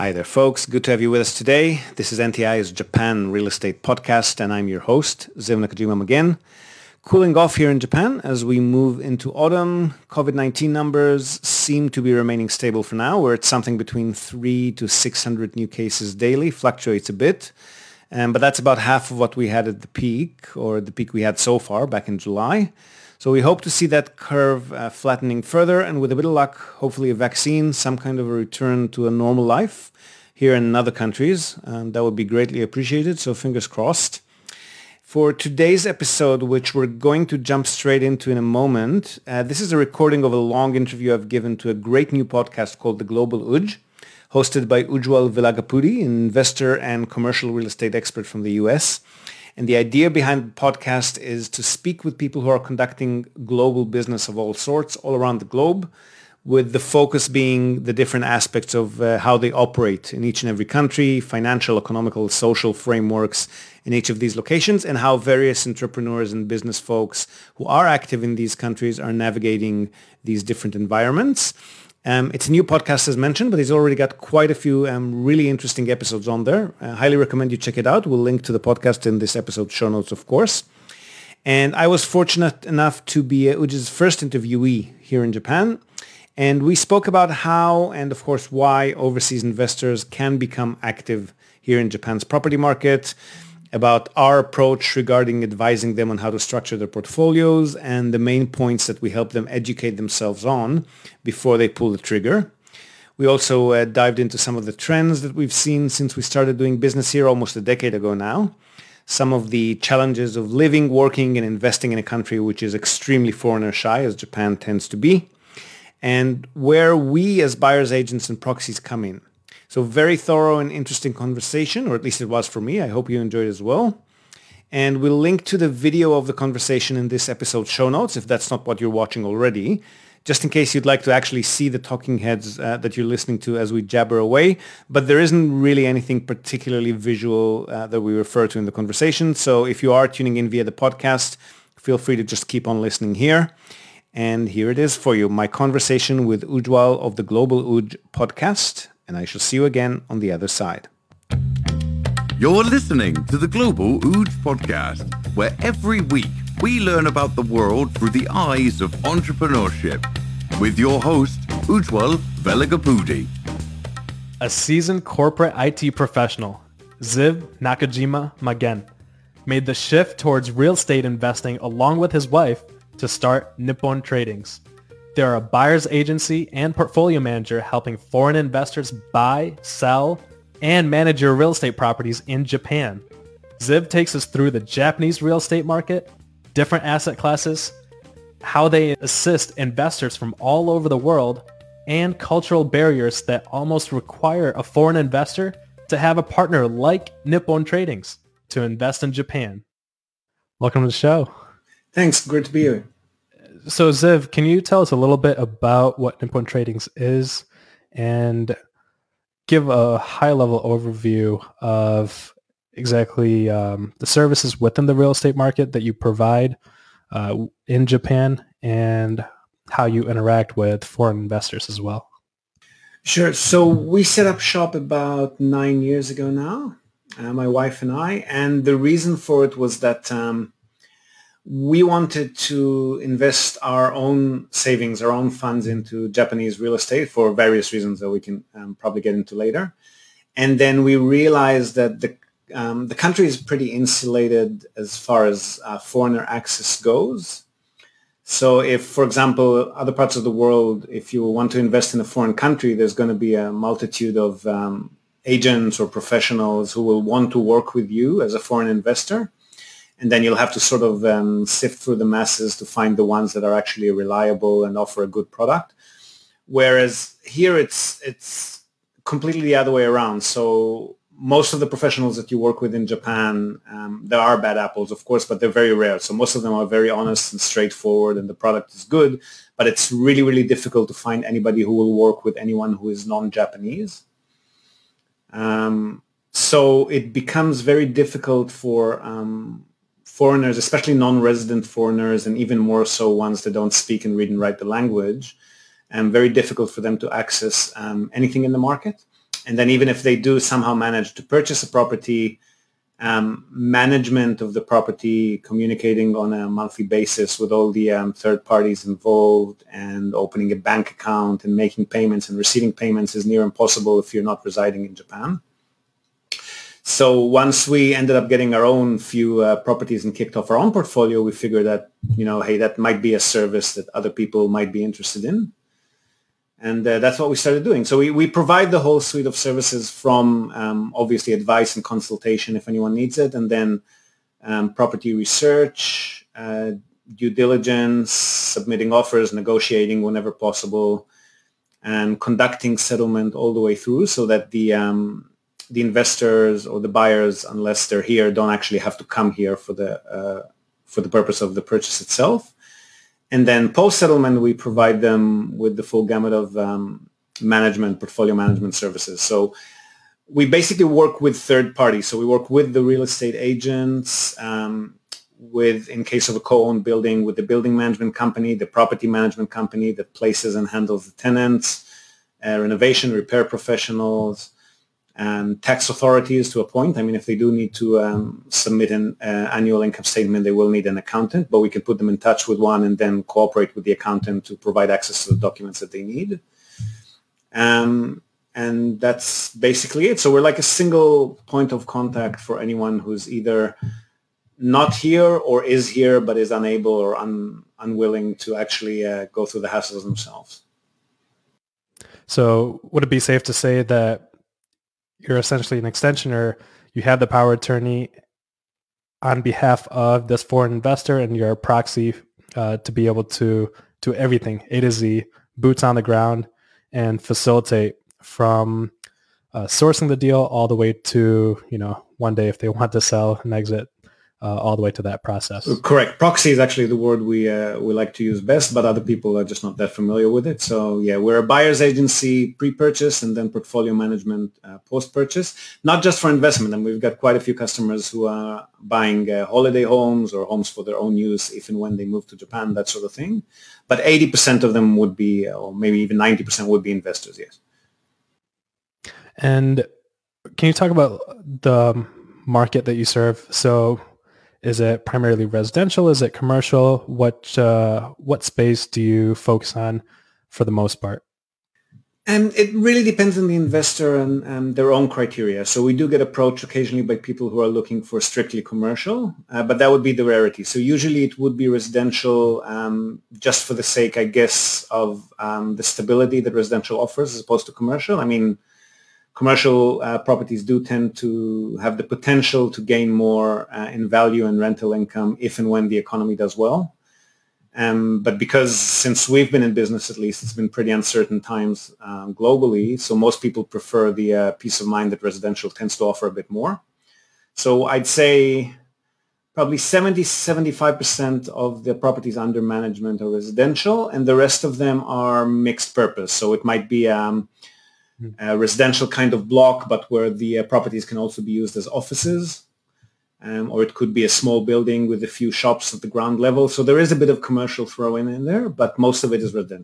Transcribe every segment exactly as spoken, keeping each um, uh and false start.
Hi there, folks. Good to have you with us today. This is N T I's Japan Real Estate Podcast, and I'm your host, Ziv Nakajima again. Cooling off here in Japan as we move into autumn. COVID nineteen numbers seem to be remaining stable for now. We're at something between three to six hundred new cases daily, fluctuates a bit. Um, but that's about half of what we had at the peak, or the peak we had so far back in July. So we hope to see that curve uh, flattening further, and with a bit of luck, hopefully a vaccine, some kind of a return to a normal life here and in other countries. Um, that would be greatly appreciated, so fingers crossed. For today's episode, which we're going to jump straight into in a moment, uh, this is a recording of a long interview I've given to a great new podcast called The Global Uj, hosted by Ujwal Velagapudi, an investor and commercial real estate expert from the U S. And the idea behind the podcast is to speak with people who are conducting global business of all sorts all around the globe, with the focus being the different aspects of uh, how they operate in each and every country, financial, economical, social frameworks in each of these locations, and how various entrepreneurs and business folks who are active in these countries are navigating these different environments. Um, it's a new podcast, as mentioned, but it's already got quite a few um, really interesting episodes on there. I highly recommend you check it out. We'll link to the podcast in this episode's show notes, of course. And I was fortunate enough to be uh, Uj's first interviewee here in Japan. And we spoke about how and, of course, why overseas investors can become active here in Japan's property market, about our approach regarding advising them on how to structure their portfolios, and the main points that we help them educate themselves on before they pull the trigger. We also uh, dived into some of the trends that we've seen since we started doing business here almost a decade ago now. Some of the challenges of living, working, and investing in a country which is extremely foreigner shy, as Japan tends to be, and where we as buyers, agents, and proxies come in. So very thorough and interesting conversation, or at least it was for me. I hope you enjoyed it as well. And we'll link to the video of the conversation in this episode's show notes, if that's not what you're watching already, just in case you'd like to actually see the talking heads uh, that you're listening to as we jabber away. But there isn't really anything particularly visual uh, that we refer to in the conversation. So if you are tuning in via the podcast, feel free to just keep on listening here. And here it is for you, my conversation with Ujwal of the Global Uj podcast. And I shall see you again on the other side. You're listening to the Global Uj podcast, where every week we learn about the world through the eyes of entrepreneurship. With your host, Ujwal Velagapudi. A seasoned corporate I T professional, Ziv Nakajima Magen, made the shift towards real estate investing along with his wife to start Nippon Tradings. They're a buyer's agency and portfolio manager helping foreign investors buy, sell, and manage your real estate properties in Japan. Ziv takes us through the Japanese real estate market, different asset classes, how they assist investors from all over the world, and cultural barriers that almost require a foreign investor to have a partner like Nippon Tradings to invest in Japan. Welcome to the show. Thanks. Great to be here. So Ziv, can you tell us a little bit about what Nippon Tradings is and give a high-level overview of exactly um, the services within the real estate market that you provide uh, in Japan and how you interact with foreign investors as well? Sure. So we set up shop about nine years ago now, uh, my wife and I, and the reason for it was that um, we wanted to invest our own savings, our own funds into Japanese real estate for various reasons that we can um, probably get into later. And then we realized that the um, the country is pretty insulated as far as uh, foreigner access goes. So if, for example, other parts of the world, if you want to invest in a foreign country, there's going to be a multitude of um, agents or professionals who will want to work with you as a foreign investor. And then you'll have to sort of um, sift through the masses to find the ones that are actually reliable and offer a good product. Whereas here it's it's completely the other way around. So most of the professionals that you work with in Japan, um, there are bad apples, of course, but they're very rare. So most of them are very honest and straightforward, and the product is good. But it's really, really difficult to find anybody who will work with anyone who is non-Japanese. Um, so it becomes very difficult for um, foreigners, especially non-resident foreigners, and even more so ones that don't speak and read and write the language, and very difficult for them to access um, anything in the market. and then even if they do somehow manage to purchase a property, um, management of the property, communicating on a monthly basis with all the um, third parties involved, and opening a bank account and making payments and receiving payments is near impossible if you're not residing in Japan. So once we ended up getting our own few uh, properties and kicked off our own portfolio, we figured that, you know, hey, that might be a service that other people might be interested in. And uh, that's what we started doing. So we, we provide the whole suite of services from um, obviously advice and consultation if anyone needs it, and then um, property research, uh, due diligence, submitting offers, negotiating whenever possible, and conducting settlement all the way through so that the um, the investors or the buyers, unless they're here, don't actually have to come here for the uh, for the purpose of the purchase itself. And then post-settlement, we provide them with the full gamut of um, management, portfolio management services. So we basically work with third parties. So we work with the real estate agents, um, with, in case of a co-owned building, with the building management company, the property management company that places and handles the tenants, uh, renovation, repair professionals, and tax authorities to a point. I mean, if they do need to um, submit an uh, annual income statement, they will need an accountant, but we can put them in touch with one and then cooperate with the accountant to provide access to the documents that they need. Um, and that's basically it. So we're like a single point of contact for anyone who's either not here or is here but is unable or un- unwilling to actually uh, go through the hassles themselves. So would it be safe to say that you're essentially an extensioner, you have the power of attorney on behalf of this foreign investor, and you're a proxy uh, to be able to do everything, A to Z, boots on the ground, and facilitate from uh, sourcing the deal all the way to, you know, one day if they want to sell and exit, uh, all the way to that process. Correct. Proxy is actually the word we uh, we like to use best, but other people are just not that familiar with it. So yeah, we're a buyer's agency pre-purchase and then portfolio management uh, post-purchase, not just for investment. And we've got quite a few customers who are buying uh, holiday homes or homes for their own use if and when they move to Japan, that sort of thing. But eighty percent of them would be, or maybe even ninety percent would be investors, yes. And can you talk about the market that you serve? So is it primarily residential? Is it commercial? What uh, what space do you focus on for the most part? And it really depends on the investor and, and their own criteria. So we do get approached occasionally by people who are looking for strictly commercial, uh, but that would be the rarity. So usually it would be residential um, just for the sake, I guess, of um, the stability that residential offers as opposed to commercial. I mean, commercial uh, properties do tend to have the potential to gain more uh, in value and rental income if and when the economy does well. Um, but because since we've been in business, at least, it's been pretty uncertain times um, globally, so most people prefer the uh, peace of mind that residential tends to offer a bit more. So I'd say probably seventy, seventy-five percent of the properties under management are residential, and the rest of them are mixed purpose. So it might be um, a residential kind of block, but where the uh, properties can also be used as offices, um, or it could be a small building with a few shops at the ground level. So there is a bit of commercial throw-in in there, but most of it is residential.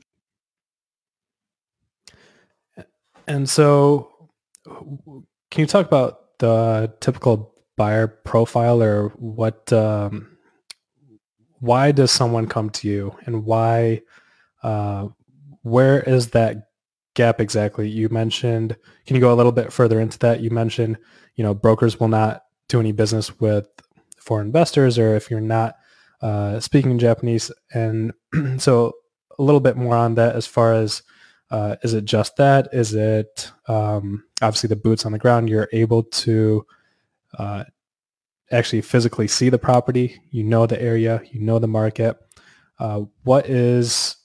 And so can you talk about the typical buyer profile, or what, um, why does someone come to you, and why, uh, where is that gap exactly? You mentioned, can you go a little bit further into that? You mentioned, you know, brokers will not do any business with foreign investors, or if you're not uh, speaking Japanese. And so a little bit more on that as far as, uh, is it just that? Is it um, obviously the boots on the ground? You're able to uh, actually physically see the property. You know the area. You know the market. Uh, what is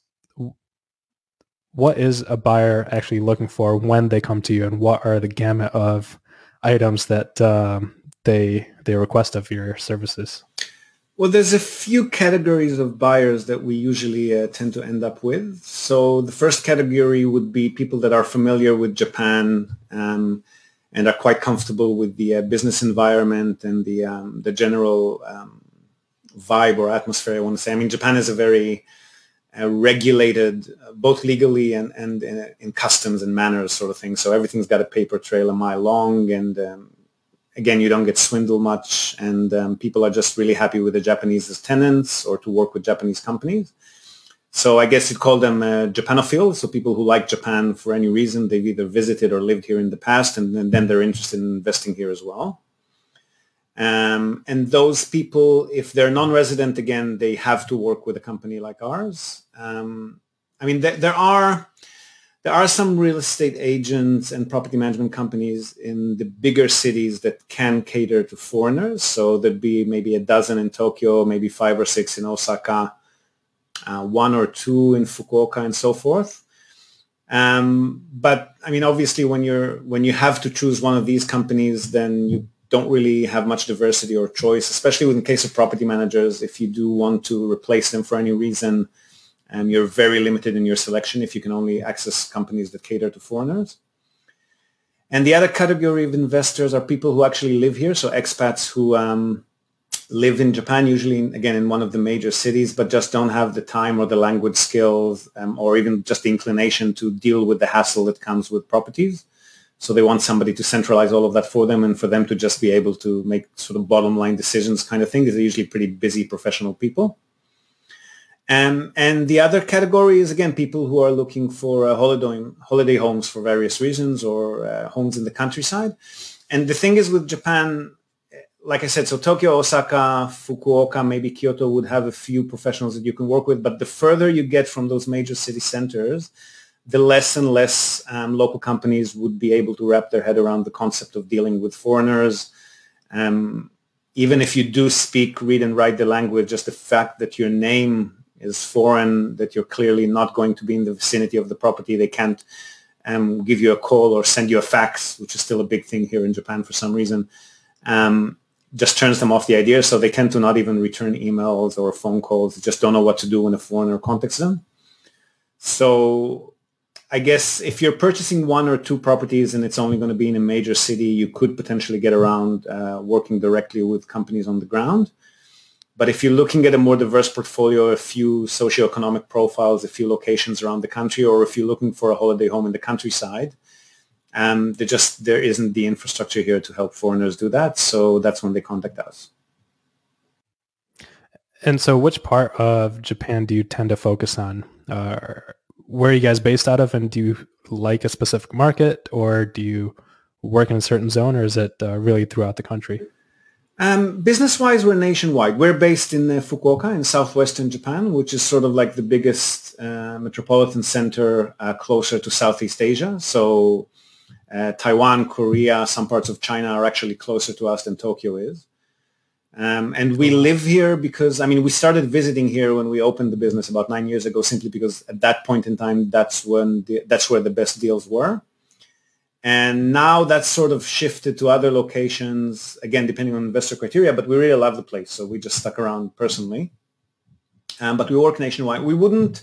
what is a buyer actually looking for when they come to you, and what are the gamut of items that um, they they request of your services? Well, there's a few categories of buyers that we usually uh, tend to end up with. So the first category would be people that are familiar with Japan um, and are quite comfortable with the uh, business environment and the um, the general um, vibe or atmosphere, I want to say. I mean, Japan is a very uh, regulated, uh, both legally and, and in, in customs and manners sort of thing. So everything's got a paper trail a mile long, and um, again, you don't get swindled much, and um, people are just really happy with the Japanese as tenants or to work with Japanese companies. So I guess you'd call them uh, Japanophiles, so people who like Japan for any reason. They've either visited or lived here in the past, and, and then they're interested in investing here as well. Um, and those people, if they're non-resident, again, they have to work with a company like ours. Um, I mean, there, there are there are some real estate agents and property management companies in the bigger cities that can cater to foreigners. So there'd be maybe a dozen in Tokyo, maybe five or six in Osaka, uh, one or two in Fukuoka, and so forth. Um, but I mean, obviously, when you're when you have to choose one of these companies, then you don't really have much diversity or choice, especially in the case of property managers. If you do want to replace them for any reason, um, you're very limited in your selection if you can only access companies that cater to foreigners. And the other category of investors are people who actually live here, so expats who um, live in Japan, usually, in, again, in one of the major cities, but just don't have the time or the language skills um, or even just the inclination to deal with the hassle that comes with properties. So they want somebody to centralize all of that for them and for them to just be able to make sort of bottom line decisions kind of thing. These are usually pretty busy professional people. Um, and the other category is, again, people who are looking for uh, holiday, holiday homes for various reasons, or uh, homes in the countryside. And the thing is with Japan, like I said, so Tokyo, Osaka, Fukuoka, maybe Kyoto would have a few professionals that you can work with. But the further you get from those major city centers, the less and less um, local companies would be able to wrap their head around the concept of dealing with foreigners. Um, even if you do speak, read, and write the language, just the fact that your name is foreign, that you're clearly not going to be in the vicinity of the property, they can't um, give you a call or send you a fax, which is still a big thing here in Japan for some reason, um, just turns them off the idea. So they tend to not even return emails or phone calls. They just don't know what to do when a foreigner contacts them. So I guess if you're purchasing one or two properties and it's only going to be in a major city, you could potentially get around uh, working directly with companies on the ground. But if you're looking at a more diverse portfolio, a few socioeconomic profiles, a few locations around the country, or if you're looking for a holiday home in the countryside, um, there just there isn't the infrastructure here to help foreigners do that. So that's when they contact us. And so which part of Japan do you tend to focus on? Uh, where are you guys based out of, and do you like a specific market, or do you work in a certain zone, or is it uh, really throughout the country? Um, business-wise, we're nationwide. We're based in uh, Fukuoka in southwestern Japan, which is sort of like the biggest uh, metropolitan center uh, closer to Southeast Asia. So uh, Taiwan, Korea, some parts of China are actually closer to us than Tokyo is. Um, and we live here because, I mean, we started visiting here when we opened the business about nine years ago, simply because at that point in time, that's when the, that's where the best deals were. And now that's sort of shifted to other locations, again, depending on investor criteria, but we really love the place. So we just stuck around personally. Um, but we work nationwide. We wouldn't,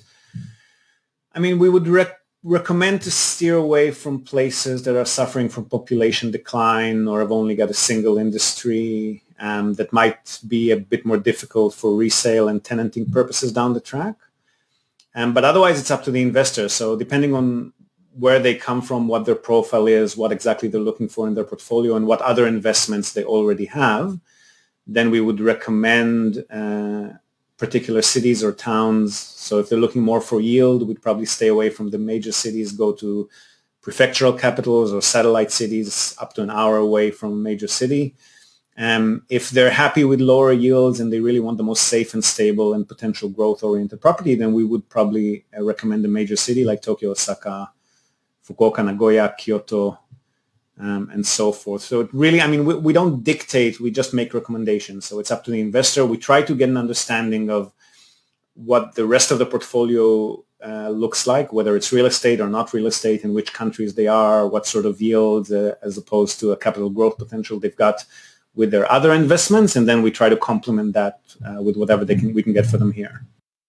I mean, we would rec- recommend to steer away from places that are suffering from population decline or have only got a single industry. Um, that might be a bit more difficult for resale and tenanting purposes down the track. Um, but otherwise, it's up to the investor. So depending on where they come from, what their profile is, what exactly they're looking for in their portfolio, and what other investments they already have, then we would recommend uh, particular cities or towns. So if they're looking more for yield, we'd probably stay away from the major cities, go to prefectural capitals or satellite cities up to an hour away from a major city. Um, if they're happy with lower yields and they really want the most safe and stable and potential growth-oriented property, then we would probably uh, recommend a major city like Tokyo, Osaka, Fukuoka, Nagoya, Kyoto, um, and so forth. So it really, I mean, we, we don't dictate, we just make recommendations. So it's up to the investor. We try to get an understanding of what the rest of the portfolio uh, looks like, whether it's real estate or not real estate, in which countries they are, what sort of yield, uh, as opposed to a capital growth potential they've got with their other investments, and then we try to complement that uh, with whatever they can we can get for them here.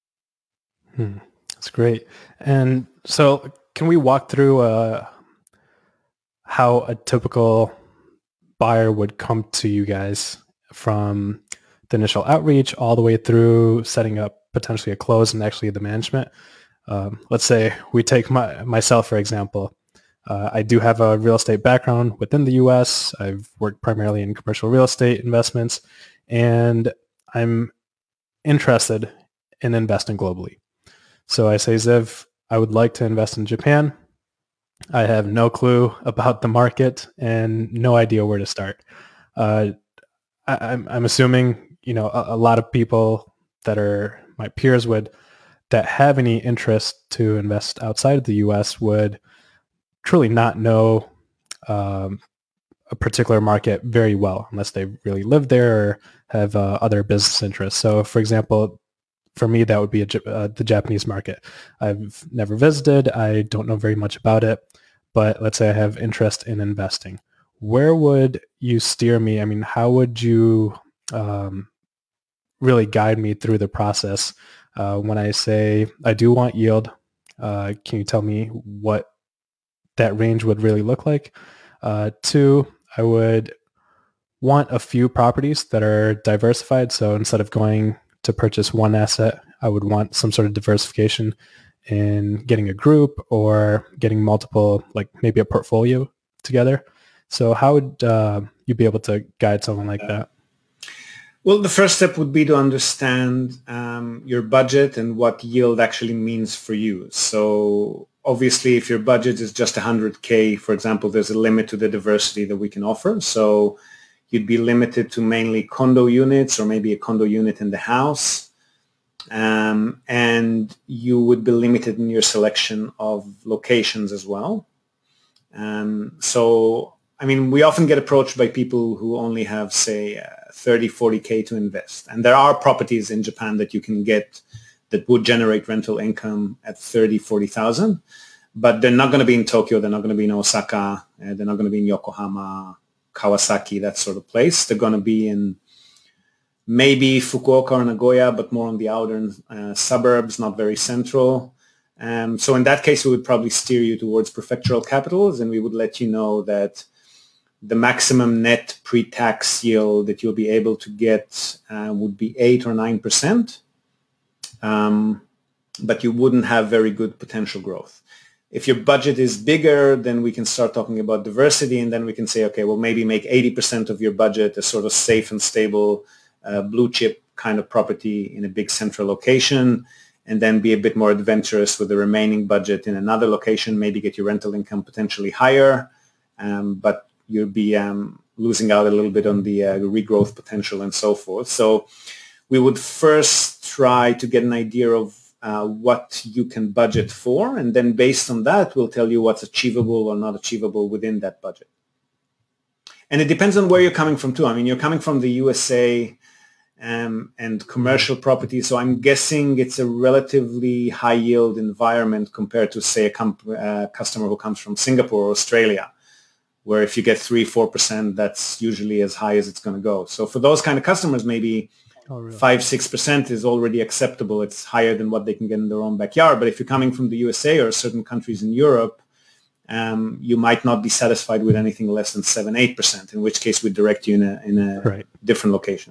Hmm. That's great. And so can we walk through uh, how a typical buyer would come to you guys from the initial outreach all the way through setting up potentially a close and actually the management. Um, let's say we take my, myself, for example. Uh, I do have a real estate background within the U S. I've worked primarily in commercial real estate investments, and I'm interested in investing globally. So I say, Ziv, I would like to invest in Japan. I have no clue about the market and no idea where to start. Uh, I, I'm, I'm assuming, you know, a, a lot of people that are my peers would, that have any interest to invest outside of the U S would truly not know um, a particular market very well unless they really live there or have uh, other business interests. So, for example, for me, that would be a, uh, the Japanese market. I've never visited. I don't know very much about it, but let's say I have interest in investing. Where would you steer me? I mean, how would you um, really guide me through the process? Uh, when I say I do want yield, uh, can you tell me what that range would really look like? Uh, two, I would want a few properties that are diversified. So instead of going to purchase one asset, I would want some sort of diversification in getting a group or getting multiple, like maybe a portfolio together. So how would uh, you be able to guide someone like that? Well, the first step would be to understand um, your budget and what yield actually means for you. So obviously, if your budget is just one hundred K, for example, there's a limit to the diversity that we can offer. So you'd be limited to mainly condo units or maybe a condo unit in the house. Um, and you would be limited in your selection of locations as well. Um, so, I mean, we often get approached by people who only have, say, uh, thirty, forty K to invest. And there are properties in Japan that you can get that would generate rental income at thirty, forty thousand, but they're not going to be in Tokyo. They're not going to be in Osaka. Uh, they're not going to be in Yokohama, Kawasaki, that sort of place. They're going to be in maybe Fukuoka or Nagoya, but more on the outer uh, suburbs, not very central. Um, so in that case, we would probably steer you towards prefectural capitals, and we would let you know that the maximum net pre-tax yield that you'll be able to get uh, would be eight or nine percent, um, but you wouldn't have very good potential growth. If your budget is bigger, then we can start talking about diversity, and then we can say, okay, well, maybe make eighty percent of your budget a sort of safe and stable uh, blue chip kind of property in a big central location, and then be a bit more adventurous with the remaining budget in another location, maybe get your rental income potentially higher, um, but you'll be um, losing out a little bit on the uh, regrowth potential and so forth. So we would first try to get an idea of uh, what you can budget for, and then based on that, we'll tell you what's achievable or not achievable within that budget. And it depends on where you're coming from too. I mean, you're coming from the U S A um, and commercial property, so I'm guessing it's a relatively high yield environment compared to, say, a comp- uh, customer who comes from Singapore or Australia, where if you get three, four percent, that's usually as high as it's going to go. So for those kind of customers, maybe oh, really? five, six percent is already acceptable. It's higher than what they can get in their own backyard. But if you're coming from the U S A or certain countries in Europe, um, you might not be satisfied with anything less than seven, eight percent, in which case we direct you in a, in a right. different location.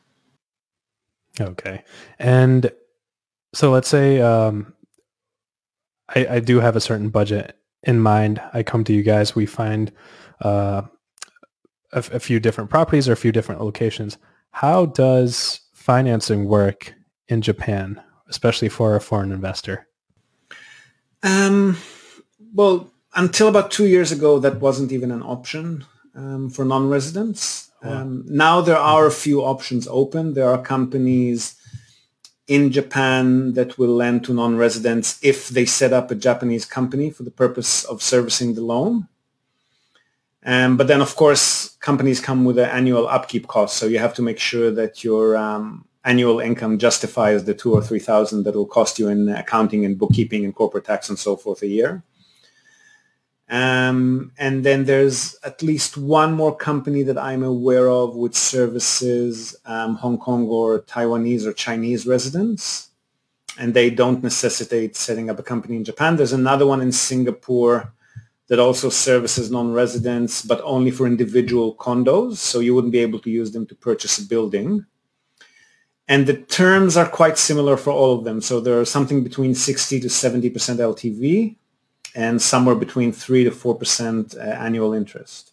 Okay. And so let's say um, I, I do have a certain budget in mind. I come to you guys. We find uh, a, a few different properties or a few different locations. How does financing work in Japan, especially for a foreign investor? Um, well, until about two years ago, that wasn't even an option um, for non-residents. Um, now there are a few options open. There are companies in Japan that will lend to non-residents if they set up a Japanese company for the purpose of servicing the loan. Um, but then, of course, companies come with an annual upkeep cost, so you have to make sure that your um, annual income justifies the two or three thousand that will cost you in accounting and bookkeeping and corporate tax and so forth a year. Um, and then there's at least one more company that I'm aware of which services um, Hong Kong or Taiwanese or Chinese residents, and they don't necessitate setting up a company in Japan. There's another one in Singapore that also services non-residents, but only for individual condos, so you wouldn't be able to use them to purchase a building. And the terms are quite similar for all of them. So there are something between sixty to seventy percent L T V and somewhere between three to four percent uh, annual interest.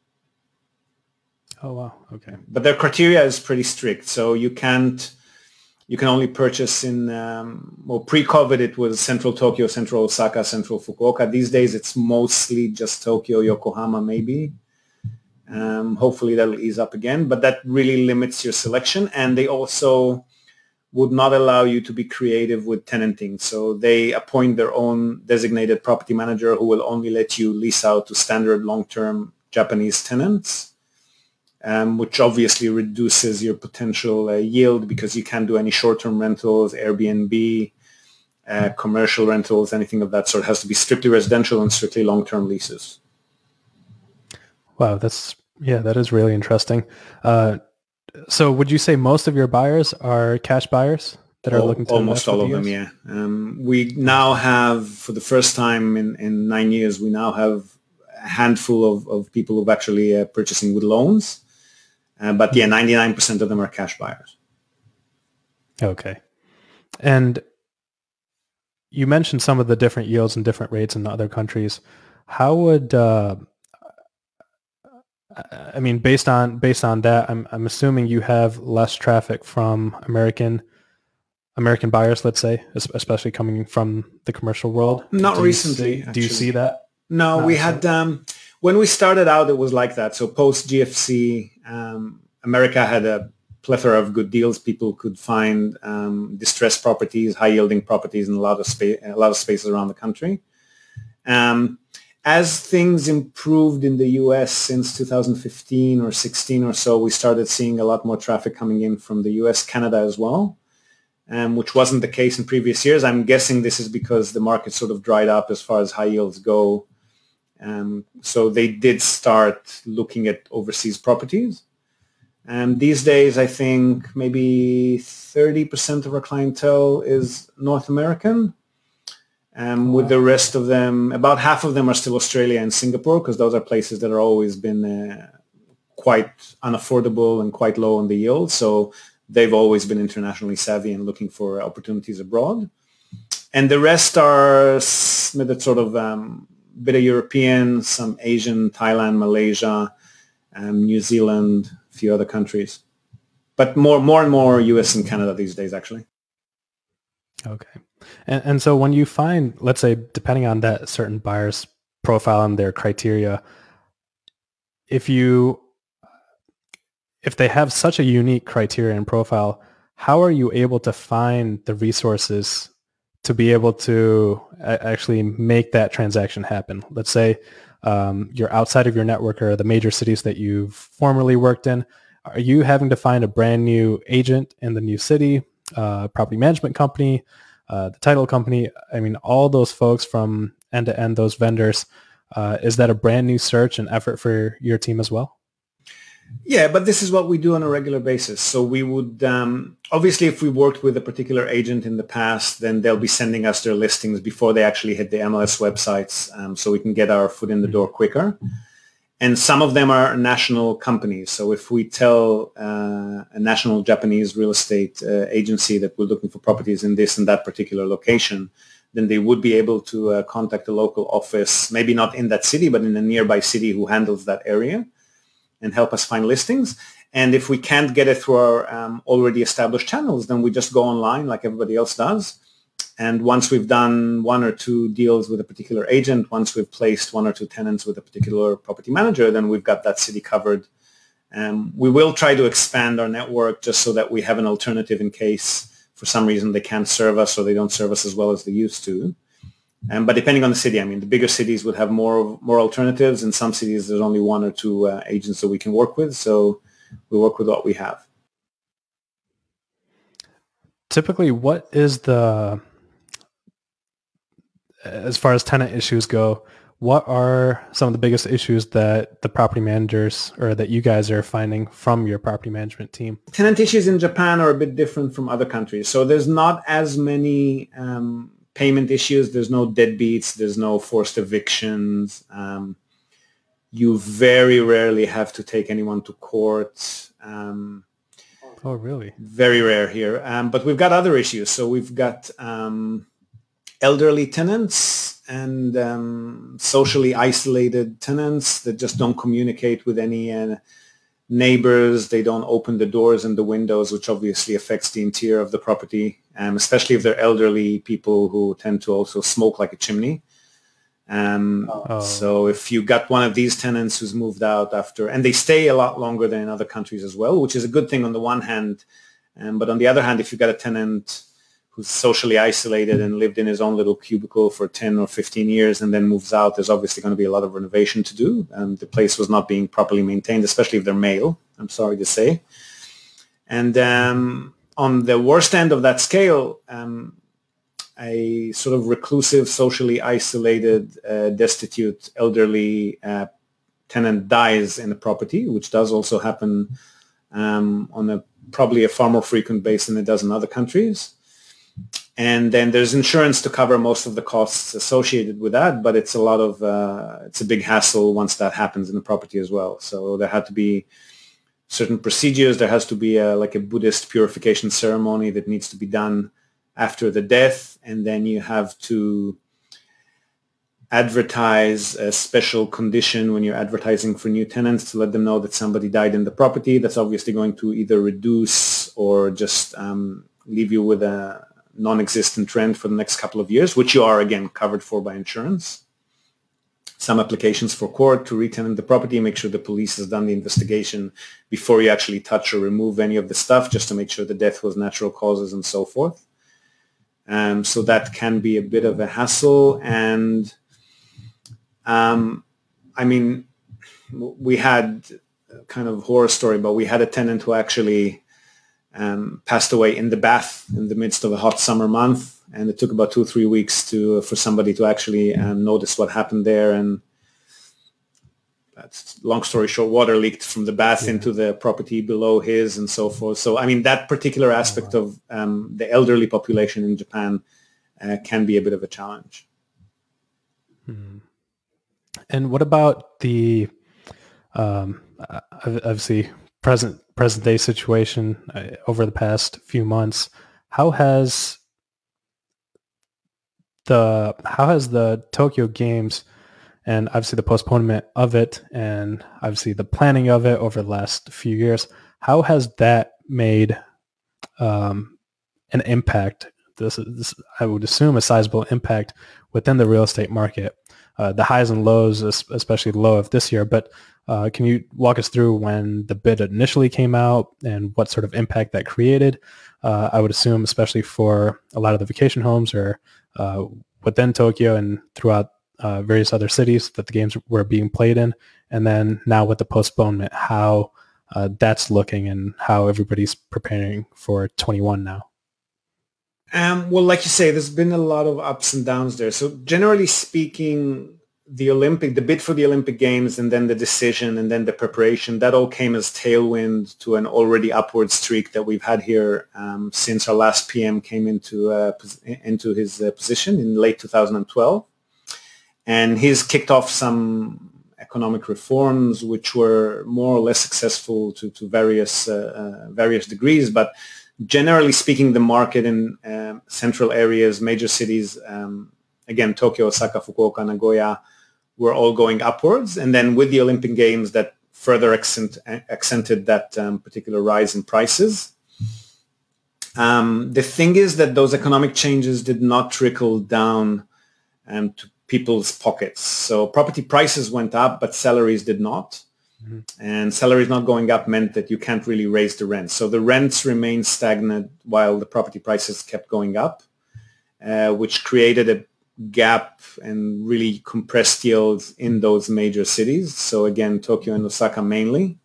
Oh, wow. Okay. But their criteria is pretty strict. So you can't, you can only purchase in, um, well, pre-COVID, it was Central Tokyo, Central Osaka, Central Fukuoka. These days, it's mostly just Tokyo, Yokohama, maybe. Um, hopefully, that'll ease up again. But that really limits your selection. And they also would not allow you to be creative with tenanting. So they appoint their own designated property manager who will only let you lease out to standard long-term Japanese tenants. Um, which obviously reduces your potential uh, yield because you can't do any short-term rentals, Airbnb, uh, commercial rentals, anything of that sort. It has to be strictly residential and strictly long-term leases. Wow, that's, yeah, that is really interesting. Uh, so would you say most of your buyers are cash buyers that are all, looking to Almost all of years? them, yeah. Um, we now have, for the first time in, in nine years, we now have a handful of, of people who've actually uh, purchasing with loans. Uh, but yeah, ninety-nine percent of them are cash buyers. Okay. And you mentioned some of the different yields and different rates in other countries. How would, uh, I mean, based on based on that, I'm I'm assuming you have less traffic from American American buyers, let's say, especially coming from the commercial world. Not do recently. See, do you see that? No, Not we had, um, when we started out, it was like that. So post G F C, um, America had a plethora of good deals. People could find um, distressed properties, high yielding properties in a lot of space, a lot of spaces around the country. Um, as things improved in the U S since two thousand fifteen or sixteen or so, we started seeing a lot more traffic coming in from the U S, Canada as well, um, which wasn't the case in previous years. I'm guessing this is because the market sort of dried up as far as high yields go. Um, so they did start looking at overseas properties. And these days, I think maybe thirty percent of our clientele is North American. Um, with the rest of them, about half of them are still Australia and Singapore, because those are places that are always been uh, quite unaffordable and quite low on the yield. So they've always been internationally savvy and looking for opportunities abroad. And the rest are that sort of um, bit of European, some Asian, Thailand, Malaysia, um, New Zealand, a few other countries. But more, more and more U S and Canada these days, actually. Okay. And, and so when you find, let's say, depending on that certain buyer's profile and their criteria, if you, if they have such a unique criteria and profile, how are you able to find the resources to be able to a- actually make that transaction happen? Let's say um, you're outside of your network or the major cities that you've formerly worked in. Are you having to find a brand new agent in the new city, uh, property management company, uh, the title company? I mean, all those folks from end to end, those vendors, uh, is that a brand new search and effort for your team as well? Yeah, but this is what we do on a regular basis. So we would, um, obviously, if we worked with a particular agent in the past, then they'll be sending us their listings before they actually hit the M L S websites, um, so we can get our foot in the door quicker. And some of them are national companies. So if we tell uh, a national Japanese real estate uh, agency that we're looking for properties in this and that particular location, then they would be able to uh, contact a local office, maybe not in that city, but in a nearby city who handles that area, and help us find listings. And if we can't get it through our um, already established channels, then we just go online like everybody else does. And once we've done one or two deals with a particular agent, once we've placed one or two tenants with a particular property manager, then we've got that city covered. Um, we will try to expand our network just so that we have an alternative in case for some reason they can't serve us or they don't serve us as well as they used to. Um, but depending on the city, I mean, the bigger cities would have more more alternatives. In some cities, there's only one or two uh, agents that we can work with. So we work with what we have. Typically, what is the, as far as tenant issues go, what are some of the biggest issues that the property managers or that you guys are finding from your property management team? Tenant issues in Japan are a bit different from other countries. So there's not as many um, payment issues. There's no deadbeats. There's no forced evictions. Um, you very rarely have to take anyone to court. Um, Oh, really? Very rare here. Um, but we've got other issues. So we've got um, elderly tenants and um, socially isolated tenants that just don't communicate with any uh, neighbors. They don't open the doors and the windows, which obviously affects the interior of the property, um, especially if they're elderly people who tend to also smoke like a chimney. Um, oh. So if you got one of these tenants who's moved out after, and they stay a lot longer than in other countries as well, which is a good thing on the one hand. Um, but on the other hand, if you got a tenant who's socially isolated and lived in his own little cubicle for ten or fifteen years and then moves out, there's obviously going to be a lot of renovation to do. And the place was not being properly maintained, especially if they're male, I'm sorry to say. And um, on the worst end of that scale, um, a sort of reclusive, socially isolated, uh, destitute, elderly uh, tenant dies in the property, which does also happen um, on a probably a far more frequent basis than it does in other countries. And then there's insurance to cover most of the costs associated with that, but it's a lot of, uh, it's a big hassle once that happens in the property as well. So there had to be certain procedures. There has to be a, like a Buddhist purification ceremony that needs to be done after the death, and then you have to advertise a special condition when you're advertising for new tenants to let them know that somebody died in the property. That's obviously going to either reduce or just um, leave you with a non-existent rent for the next couple of years, which you are, again, covered for by insurance. Some applications for court to re-tenant the property, make sure the police has done the investigation before you actually touch or remove any of the stuff, just to make sure the death was natural causes and so forth. Um, so that can be a bit of a hassle. And um, I mean, we had a kind of horror story, but we had a tenant who actually um, passed away in the bath in the midst of a hot summer month. And it took about two or three weeks to for somebody to actually um, notice what happened there. And that's long story short, water leaked from the bath yeah. into the property below his and so forth. So, I mean, that particular aspect oh, wow. of um, the elderly population in Japan uh, can be a bit of a challenge. Hmm. And what about the, um, obviously, present present day situation uh, over the past few months? How has the how has the Tokyo Games and obviously the postponement of it and obviously the planning of it over the last few years, how has that made um, an impact? This is, I would assume, a sizable impact within the real estate market, uh, the highs and lows, especially the low of this year. But uh, can you walk us through when the bid initially came out and what sort of impact that created? Uh, I would assume, especially for a lot of the vacation homes or uh, within Tokyo and throughout Uh, various other cities that the games were being played in, and then now with the postponement, how uh, that's looking and how everybody's preparing for twenty-one now. Um, well, like you say, there's been a lot of ups and downs there. So generally speaking, the Olympic, the bid for the Olympic Games and then the decision and then the preparation, that all came as tailwind to an already upward streak that we've had here um, since our last P M came into, uh, into his uh, position in late two thousand twelve. And he's kicked off some economic reforms, which were more or less successful to, to various uh, uh, various degrees. But generally speaking, the market in uh, central areas, major cities, um, again, Tokyo, Osaka, Fukuoka, Nagoya, were all going upwards. And then with the Olympic Games, that further accent, accented that um, particular rise in prices. Um, the thing is that those economic changes did not trickle down um, to people's pockets. So property prices went up, but salaries did not. Mm-hmm. And salaries not going up meant that you can't really raise the rent. So the rents remained stagnant while the property prices kept going up, uh, which created a gap and really compressed yields in those major cities. So again, Tokyo and Osaka mainly.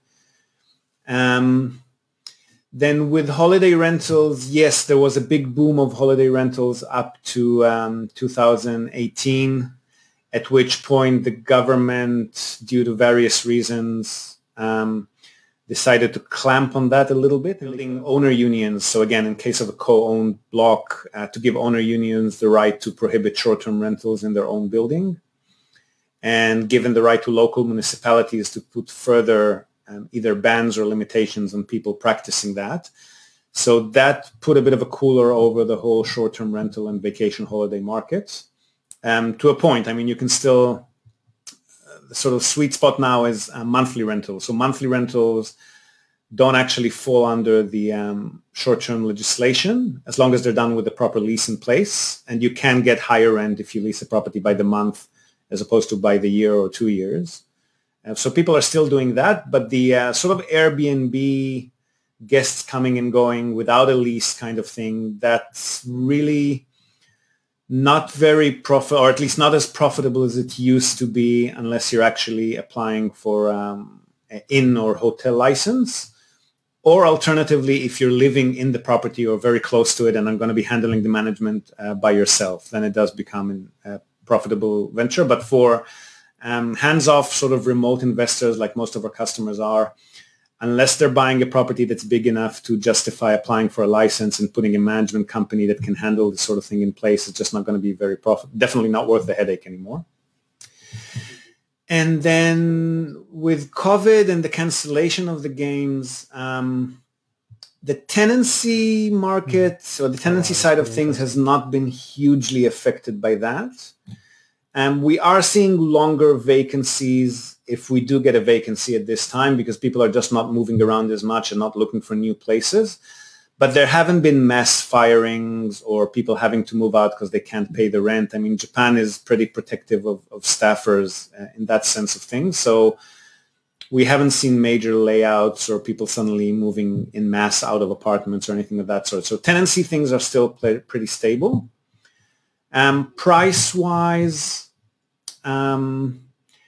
Um, Then with holiday rentals, yes, there was a big boom of holiday rentals up to um, two thousand eighteen, at which point the government, due to various reasons, um, decided to clamp on that a little bit, building owner unions. So again, in case of a co-owned block, uh, to give owner unions the right to prohibit short-term rentals in their own building, and given the right to local municipalities to put further um, either bans or limitations on people practicing that. So that put a bit of a cooler over the whole short-term rental and vacation holiday market. Um, to a point, I mean, you can still, uh, the sort of sweet spot now is uh, monthly rentals. So monthly rentals don't actually fall under the um, short-term legislation as long as they're done with the proper lease in place. And you can get higher rent if you lease a property by the month as opposed to by the year or two years. Uh, so people are still doing that, but the uh, sort of Airbnb guests coming and going without a lease kind of thing, that's really not very profit, or at least not as profitable as it used to be unless you're actually applying for um, an inn or hotel license. Or alternatively, if you're living in the property or very close to it and are going to be handling the management uh, by yourself, then it does become a profitable venture. But for um, hands-off sort of remote investors like most of our customers are, unless they're buying a property that's big enough to justify applying for a license and putting a management company that can handle this sort of thing in place, it's just not going to be very profitable, definitely not worth the headache anymore. And then with COVID and the cancellation of the games, um, the tenancy market or the tenancy side of things has not been hugely affected by that. And we are seeing longer vacancies if we do get a vacancy at this time because people are just not moving around as much and not looking for new places. But there haven't been mass firings or people having to move out because they can't pay the rent. I mean, Japan is pretty protective of, of staffers uh, in that sense of things. So we haven't seen major layouts or people suddenly moving in mass out of apartments or anything of that sort. So tenancy things are still play, pretty stable. Um, price-wise, um,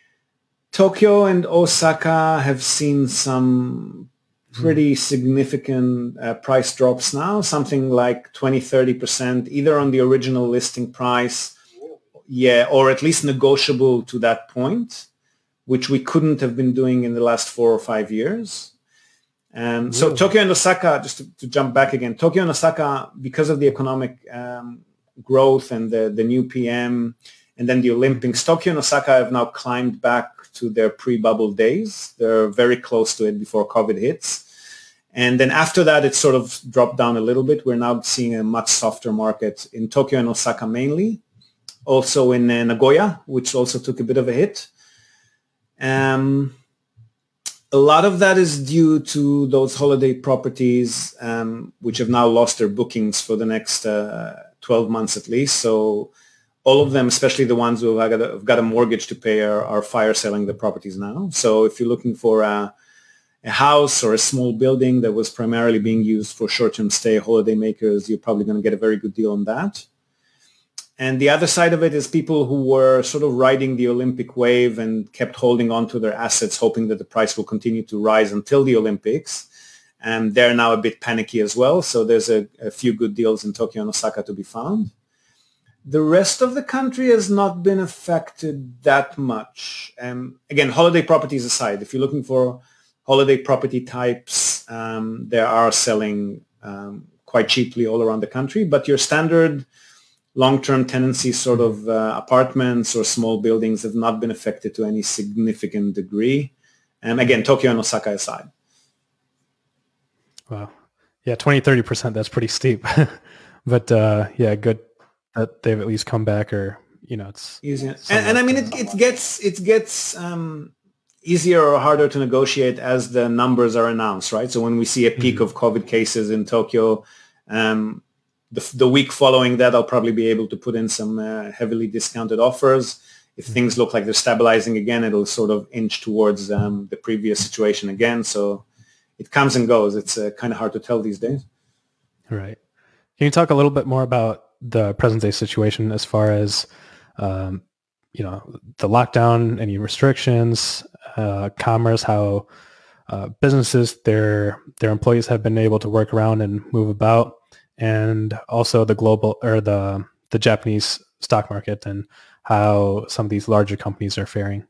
Tokyo and Osaka have seen some pretty significant uh, price drops now, something like twenty, thirty percent, either on the original listing price, yeah, or at least negotiable to that point, which we couldn't have been doing in the last four or five years. Um, so Tokyo and Osaka, just to, to jump back again, Tokyo and Osaka, because of the economic um, growth and the, the new P M and then the Olympics, Tokyo and Osaka have now climbed back to their pre-bubble days. They're very close to it before COVID hits. And then after that, it sort of dropped down a little bit. We're now seeing a much softer market in Tokyo and Osaka mainly. Also in uh, Nagoya, which also took a bit of a hit. Um, a lot of that is due to those holiday properties, um, which have now lost their bookings for the next uh, twelve months at least. So all of them, especially the ones who have got a, have got a mortgage to pay, are, are fire selling the properties now. So if you're looking for a, a house or a small building that was primarily being used for short-term stay holiday makers, you're probably going to get a very good deal on that. And the other side of it is people who were sort of riding the Olympic wave and kept holding on to their assets, hoping that the price will continue to rise until the Olympics. And they're now a bit panicky as well. So there's a, a few good deals in Tokyo and Osaka to be found. The rest of the country has not been affected that much. Um, again, holiday properties aside, if you're looking for holiday property types, um, they are selling um, quite cheaply all around the country. But your standard long-term tenancy sort of uh, apartments or small buildings have not been affected to any significant degree. And again, Tokyo and Osaka aside. Wow. Yeah, twenty, thirty percent, that's pretty steep. But uh, yeah, good that they've at least come back, or, you know, it's easier. And, and I mean, it, it gets, it gets um, easier or harder to negotiate as the numbers are announced, right? So when we see a peak mm-hmm. of COVID cases in Tokyo, um, the, the week following that, I'll probably be able to put in some uh, heavily discounted offers. If mm-hmm. things look like they're stabilizing again, it'll sort of inch towards um, the previous situation again. So it comes and goes. It's uh, kind of hard to tell these days. Right. Can you talk a little bit more about the present day situation as far as, um, you know, the lockdown, any restrictions, uh, commerce, how uh, businesses, their their employees have been able to work around and move about, and also the global or the the Japanese stock market and how some of these larger companies are faring?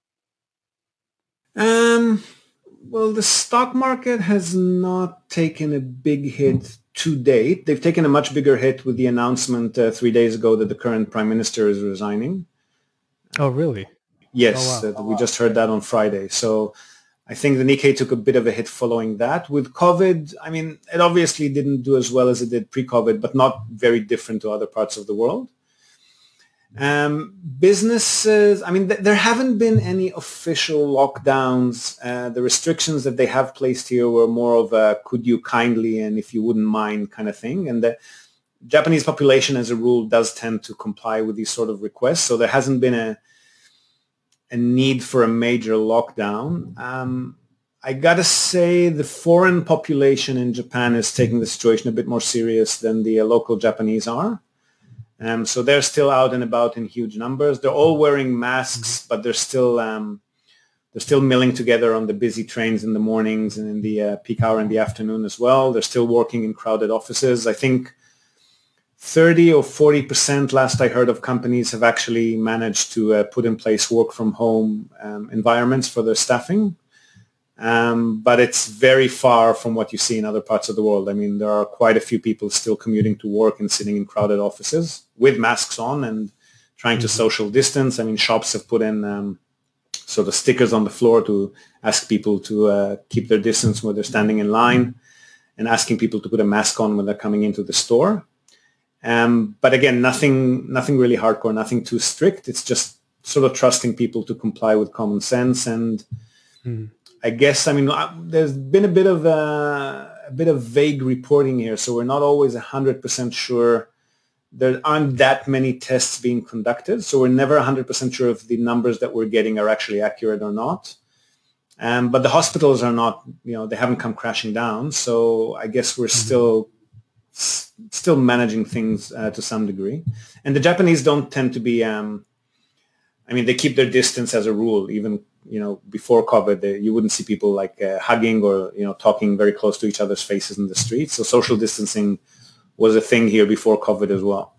Um, well, the stock market has not taken a big hit to date. They've taken a much bigger hit with the announcement uh, three days ago that the current prime minister is resigning. Oh, really? Yes, oh, wow. uh, we just heard that on Friday. So I think the Nikkei took a bit of a hit following that. With COVID, I mean, it obviously didn't do as well as it did pre-COVID, but not very different to other parts of the world. Um, businesses, I mean, th- there haven't been any official lockdowns. Uh, the restrictions that they have placed here were more of a could you kindly and if you wouldn't mind kind of thing. And the Japanese population, as a rule, does tend to comply with these sort of requests. So there hasn't been a a need for a major lockdown. Um, I gotta say the foreign population in Japan is taking the situation a bit more serious than the uh, local Japanese are. Um, so they're still out and about in huge numbers. They're all wearing masks, but they're still um, they're still milling together on the busy trains in the mornings and in the uh, peak hour in the afternoon as well. They're still working in crowded offices. I think thirty or forty percent last I heard of companies have actually managed to uh, put in place work from home um, environments for their staffing. Um, but it's very far from what you see in other parts of the world. I mean, there are quite a few people still commuting to work and sitting in crowded offices with masks on and trying to social distance. I mean, shops have put in um, sort of stickers on the floor to ask people to uh, keep their distance when they're standing in line and asking people to put a mask on when they're coming into the store. Um, but again, nothing, nothing really hardcore, nothing too strict. It's just sort of trusting people to comply with common sense. And mm. I guess, I mean, there's been a bit of a, a bit of vague reporting here, so we're not always one hundred percent sure. There aren't that many tests being conducted, so we're never one hundred percent sure if the numbers that we're getting are actually accurate or not. Um, but the hospitals are not, you know, they haven't come crashing down, so I guess we're mm-hmm. still still managing things uh, to some degree. And the Japanese don't tend to be, um, I mean, they keep their distance as a rule. Even, you know, before COVID, they, you wouldn't see people like uh, hugging or, you know, talking very close to each other's faces in the streets. So social distancing was a thing here before COVID as well.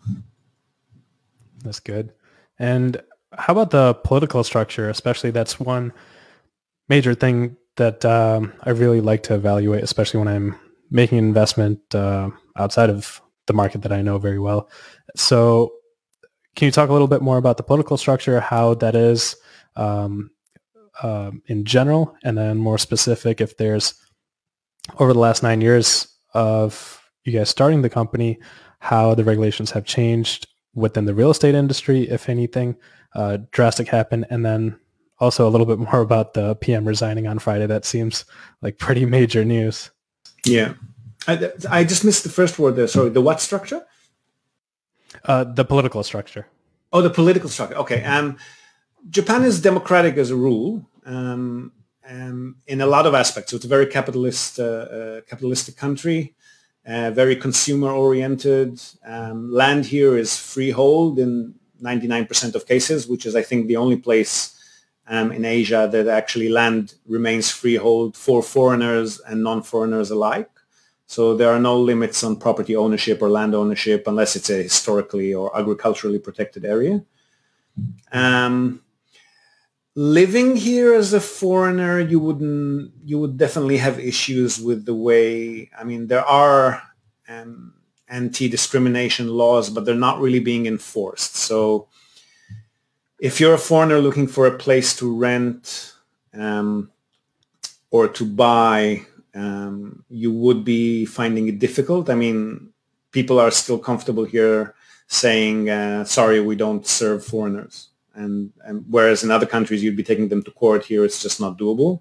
That's good. And how about the political structure? Especially that's one major thing that um, I really like to evaluate, especially when I'm making an investment uh, outside of the market that I know very well. So can you talk a little bit more about the political structure, how that is um, uh, in general, and then more specific if there's, over the last nine years of you guys starting the company, how the regulations have changed within the real estate industry, if anything uh, drastic happened, and then also a little bit more about the P M resigning on Friday. That seems like pretty major news. Yeah. I, I just missed the first word there. Sorry, the what structure? Uh, the political structure. Oh, the political structure. Okay. Um, Japan is democratic as a rule um, um, in a lot of aspects. So it's a very capitalist, uh, uh, capitalistic country, uh, very consumer-oriented. Um, land here is freehold in ninety-nine percent of cases, which is, I think, the only place um, in Asia that actually land remains freehold for foreigners and non-foreigners alike. So there are no limits on property ownership or land ownership unless it's a historically or agriculturally protected area. Um, living here as a foreigner, you wouldn't, you would definitely have issues with the way, I mean, there are um, anti-discrimination laws, but they're not really being enforced. So if you're a foreigner looking for a place to rent um, or to buy, Um, you would be finding it difficult. I mean, people are still comfortable here saying, uh, sorry, we don't serve foreigners. And, and whereas in other countries, you'd be taking them to court, here it's just not doable.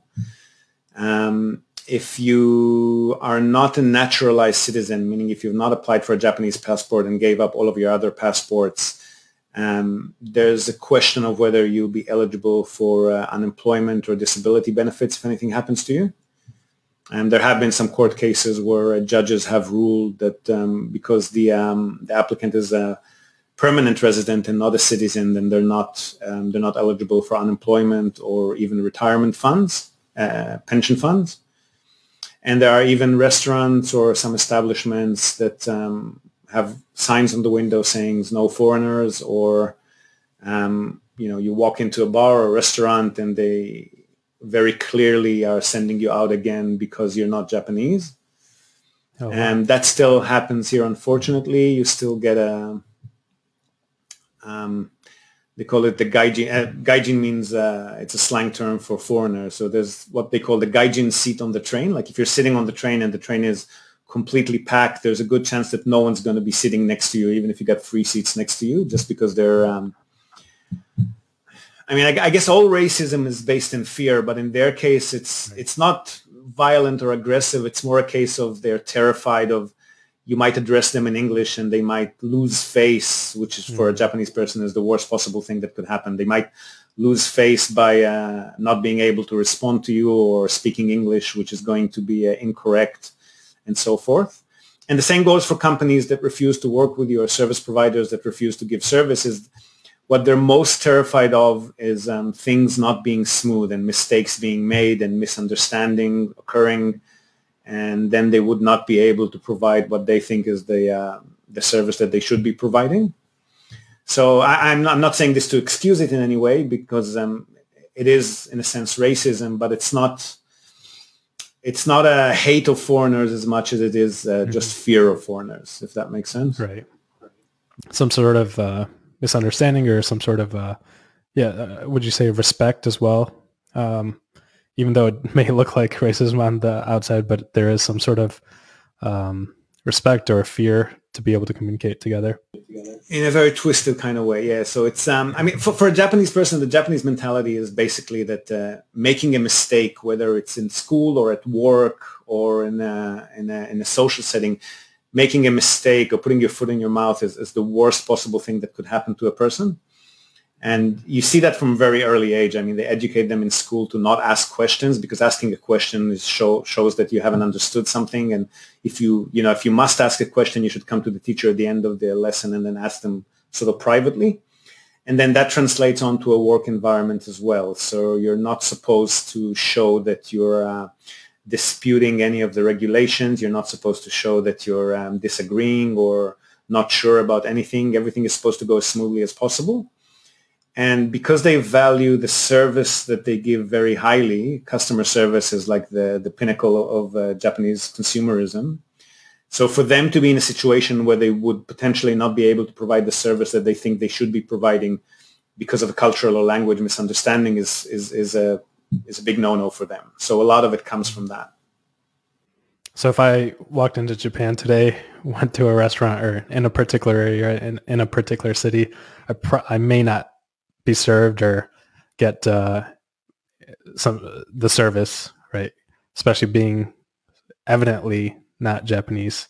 Um, if you are not a naturalized citizen, meaning if you've not applied for a Japanese passport and gave up all of your other passports, um, there's a question of whether you'll be eligible for uh, unemployment or disability benefits if anything happens to you. And there have been some court cases where uh, judges have ruled that um, because the um, the applicant is a permanent resident and not a citizen, then they're not um, they're not eligible for unemployment or even retirement funds, uh, pension funds. And there are even restaurants or some establishments that um, have signs on the window saying no foreigners, or um, you know, you walk into a bar or a restaurant and they very clearly are sending you out again because you're not Japanese. Oh, wow. And that still happens here, unfortunately. You still get a, um, They call it the gaijin. Uh, gaijin means uh, it's a slang term for foreigners. So there's what they call the gaijin seat on the train. Like if you're sitting on the train and the train is completely packed, there's a good chance that no one's going to be sitting next to you, even if you got free seats next to you, just because they're... Um, I mean, I, I guess all racism is based in fear, but in their case, it's it's not violent or aggressive. It's more a case of they're terrified of... You might address them in English and they might lose face, which is for a Japanese person is the worst possible thing that could happen. They might lose face by uh, not being able to respond to you or speaking English, which is going to be uh, incorrect and so forth. And the same goes for companies that refuse to work with you or service providers that refuse to give services. What they're most terrified of is um, things not being smooth and mistakes being made and misunderstanding occurring. And then they would not be able to provide what they think is the uh, the service that they should be providing. So I, I'm, not, I'm not saying this to excuse it in any way, because um, it is in a sense racism, but it's not it's not a hate of foreigners as much as it is uh, mm-hmm. just fear of foreigners, if that makes sense. Right. Some sort of uh, misunderstanding or some sort of uh, yeah, uh, would you say respect as well? Um, even though it may look like racism on the outside, but there is some sort of um, respect or fear to be able to communicate together. In a very twisted kind of way, yeah. So it's, um, I mean, for, for a Japanese person, the Japanese mentality is basically that uh, making a mistake, whether it's in school or at work or in a, in a, in a social setting, making a mistake or putting your foot in your mouth is, is the worst possible thing that could happen to a person. And you see that from a very early age. I mean, they educate them in school to not ask questions, because asking a question is show, shows that you haven't understood something. And if you, you know, if you must ask a question, you should come to the teacher at the end of the lesson and then ask them sort of privately. And then that translates onto a work environment as well. So you're not supposed to show that you're uh, disputing any of the regulations. You're not supposed to show that you're um, disagreeing or not sure about anything. Everything is supposed to go as smoothly as possible. And because they value the service that they give very highly, customer service is like the, the pinnacle of uh, Japanese consumerism. So for them to be in a situation where they would potentially not be able to provide the service that they think they should be providing because of a cultural or language misunderstanding is, is, is, a, is a big no-no for them. So a lot of it comes from that. So if I walked into Japan today, went to a restaurant or in a particular area, in, in a particular city, I, pro- I may not be served or get uh, some the service, right? Especially being evidently not Japanese.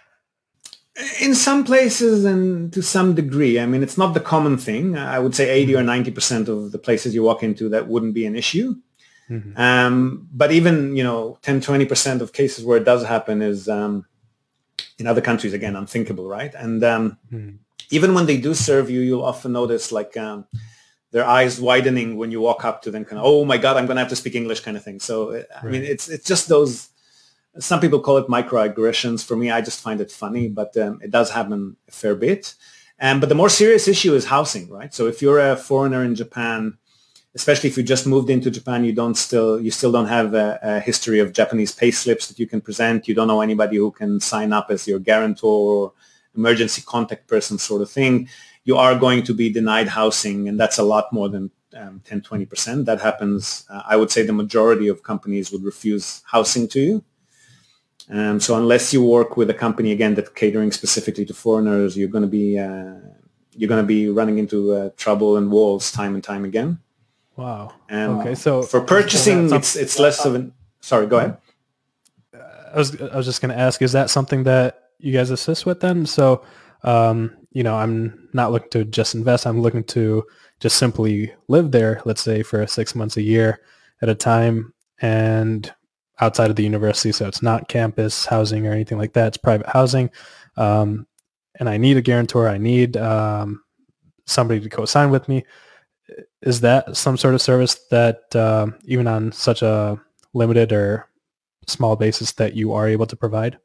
In some places and to some degree. I mean, it's not the common thing. I would say eighty or ninety percent of the places you walk into, that wouldn't be an issue. Mm-hmm. Um, but even, you know, ten, twenty percent of cases where it does happen is um, in other countries, again, unthinkable, right? And um, mm-hmm. even when they do serve you, you'll often notice like um, their eyes widening when you walk up to them, kind of, oh my God, I'm going to have to speak English kind of thing. So, I right. mean, it's it's just those, some people call it microaggressions. For me, I just find it funny, but um, it does happen a fair bit. Um, but the more serious issue is housing, right? So if you're a foreigner in Japan, especially if you just moved into Japan, you don't still, you still don't have a, a history of Japanese pay slips that you can present. You don't know anybody who can sign up as your guarantor or emergency contact person sort of thing. You are going to be denied housing, and that's a lot more than um, ten, twenty percent. That happens. Uh, I would say the majority of companies would refuse housing to you. Um, so unless you work with a company, again, that's catering specifically to foreigners, you're going to be uh, you're going to be running into uh, trouble and walls time and time again. Wow. Um, okay, so for purchasing, it's it's less of an. Sorry, go ahead. I was I was just going to ask, is that something that you guys assist with then? So, um, you know, I'm not looking to just invest. I'm looking to just simply live there, let's say for six months, a year at a time, and outside of the university. So it's not campus housing or anything like that. It's private housing. Um, and I need a guarantor. I need um, somebody to co-sign with me. Is that some sort of service that uh, even on such a limited or small basis that you are able to provide?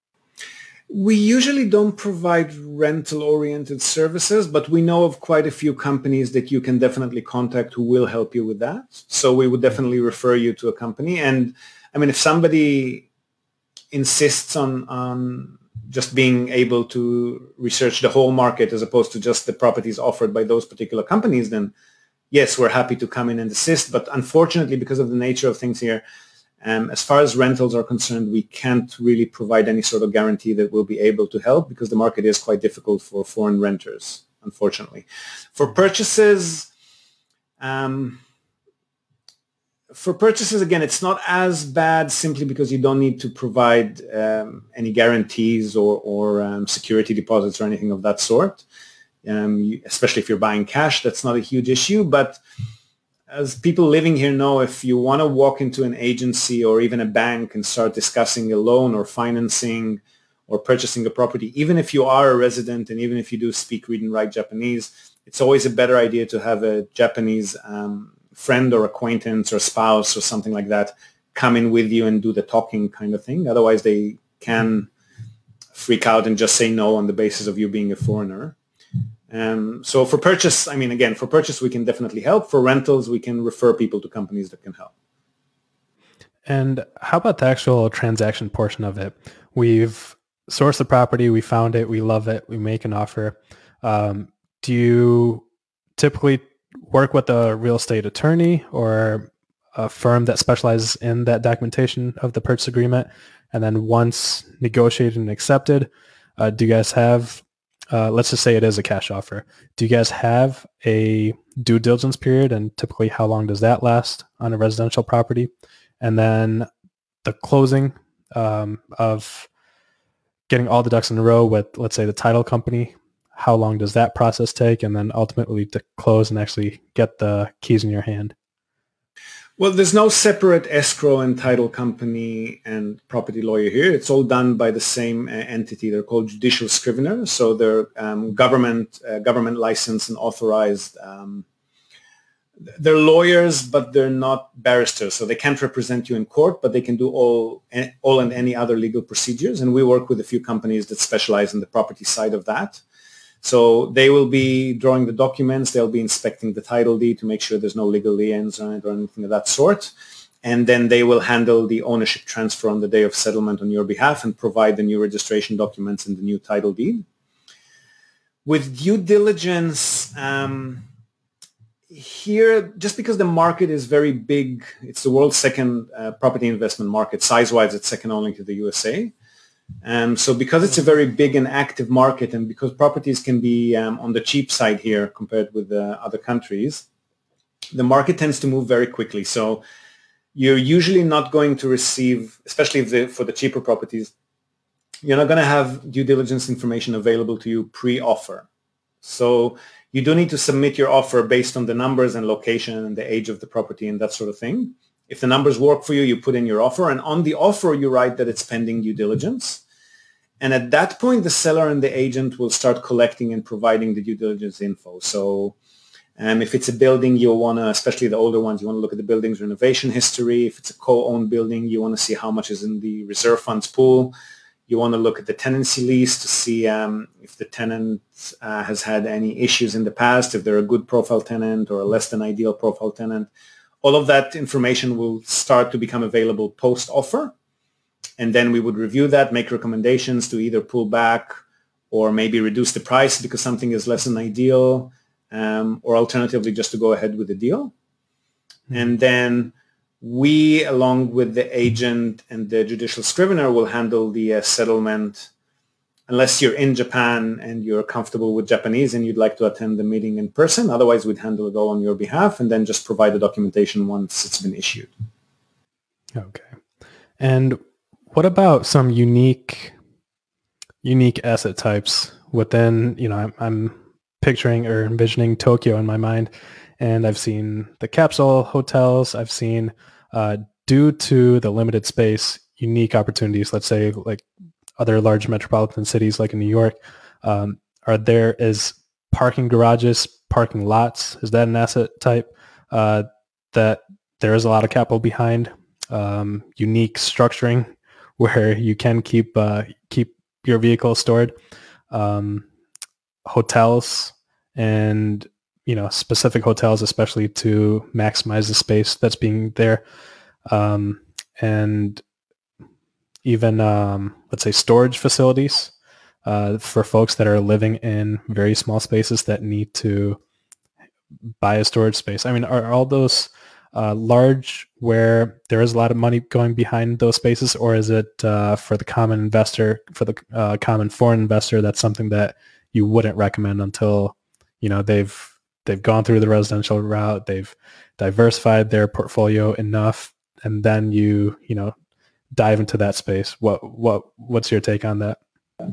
We usually don't provide rental-oriented services, but we know of quite a few companies that you can definitely contact who will help you with that. So we would definitely refer you to a company. And I mean, if somebody insists on, on just being able to research the whole market as opposed to just the properties offered by those particular companies, then yes, we're happy to come in and assist. But unfortunately, because of the nature of things here, um, as far as rentals are concerned, we can't really provide any sort of guarantee that we'll be able to help because the market is quite difficult for foreign renters, unfortunately. For purchases, um, for purchases, again, it's not as bad simply because you don't need to provide um, any guarantees or, or um, security deposits or anything of that sort. Um, you, especially if you're buying cash, that's not a huge issue. But as people living here know, if you want to walk into an agency or even a bank and start discussing a loan or financing or purchasing a property, even if you are a resident and even if you do speak, read, and write Japanese, it's always a better idea to have a Japanese um, friend or acquaintance or spouse or something like that come in with you and do the talking kind of thing. Otherwise, they can freak out and just say no on the basis of you being a foreigner. Um, so for purchase, I mean, again, for purchase, we can definitely help. For rentals, we can refer people to companies that can help. And how about the actual transaction portion of it? We've sourced the property, we found it, we love it, we make an offer. Um, do you typically work with a real estate attorney or a firm that specializes in that documentation of the purchase agreement? And then once negotiated and accepted, uh, do you guys have Uh, let's just say it is a cash offer. Do you guys have a due diligence period, and typically how long does that last on a residential property? And then the closing um, of getting all the ducks in a row with, let's say, the title company, how long does that process take? And then ultimately to close and actually get the keys in your hand? Well, there's no separate escrow and title company and property lawyer here. It's all done by the same uh, entity. They're called judicial scriveners. So they're um, government uh, government licensed and authorized. Um, they're lawyers, but they're not barristers. So they can't represent you in court, but they can do all, all and any other legal procedures. And we work with a few companies that specialize in the property side of that. So they will be drawing the documents. They'll be inspecting the title deed to make sure there's no legal liens on it or anything of that sort. And then they will handle the ownership transfer on the day of settlement on your behalf and provide the new registration documents and the new title deed. With due diligence, um, here, just because the market is very big, it's the world's second uh, property investment market. Size-wise, it's second only to the U S A. Um, so because it's a very big and active market and because properties can be um, on the cheap side here compared with uh, other countries, the market tends to move very quickly. So you're usually not going to receive, especially if the, for the cheaper properties, you're not going to have due diligence information available to you pre-offer. So you do need to submit your offer based on the numbers and location and the age of the property and that sort of thing. If the numbers work for you, you put in your offer, and on the offer, you write that it's pending due diligence. And at that point, the seller and the agent will start collecting and providing the due diligence info. So um, if it's a building, you'll want to, especially the older ones, you want to look at the building's renovation history. If it's a co-owned building, you want to see how much is in the reserve funds pool. You want to look at the tenancy lease to see um, if the tenant uh, has had any issues in the past, if they're a good profile tenant or a less than ideal profile tenant. All of that information will start to become available post-offer. And then we would review that, make recommendations to either pull back or maybe reduce the price because something is less than ideal, um, or alternatively just to go ahead with the deal. Mm-hmm. And then we, along with the agent and the judicial scrivener, will handle the uh, settlement unless you're in Japan and you're comfortable with Japanese and you'd like to attend the meeting in person. Otherwise, we'd handle it all on your behalf and then just provide the documentation once it's been issued. Okay. And what about some unique unique asset types within, you know, I'm, I'm picturing or envisioning Tokyo in my mind, and I've seen the capsule hotels. I've seen, uh, due to the limited space, unique opportunities, let's say like other large metropolitan cities like in New York. Um, are there is parking garages, parking lots? Is that an asset type uh, that there is a lot of capital behind? Um, unique structuring where you can keep uh, keep your vehicle stored. Um, hotels and you know specific hotels, especially to maximize the space that's being there, um, and even um, let's say storage facilities uh, for folks that are living in very small spaces that need to buy a storage space? I mean, are all those uh, large where there is a lot of money going behind those spaces, or is it uh, for the common investor, for the uh, common foreign investor, that's something that you wouldn't recommend until, you know, they've they've gone through the residential route, they've diversified their portfolio enough, and then you, you know, dive into that space? What what what's your take on that?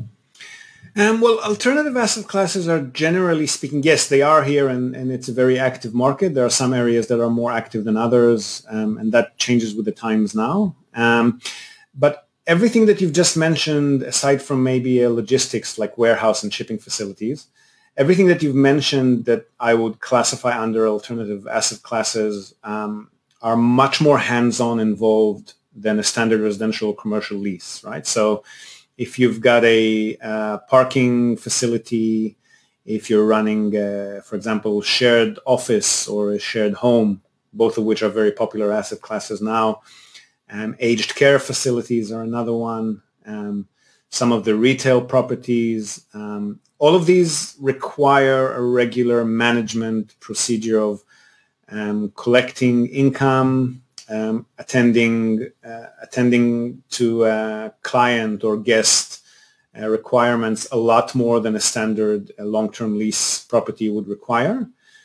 Um, well, alternative asset classes are, generally speaking, yes, they are here, and, and it's a very active market. There are some areas that are more active than others, um, and that changes with the times now. Um, but everything that you've just mentioned, aside from maybe a logistics like warehouse and shipping facilities, everything that you've mentioned that I would classify under alternative asset classes um, are much more hands-on involved than a standard residential or commercial lease, right? So if you've got a uh, parking facility, if you're running, uh, for example, shared office or a shared home, both of which are very popular asset classes now. Um, aged care facilities are another one. Um, some of the retail properties. Um, all of these require a regular management procedure of um, collecting income, Um, attending uh, attending to uh, client or guest uh, requirements a lot more than a standard uh, long-term lease property would require.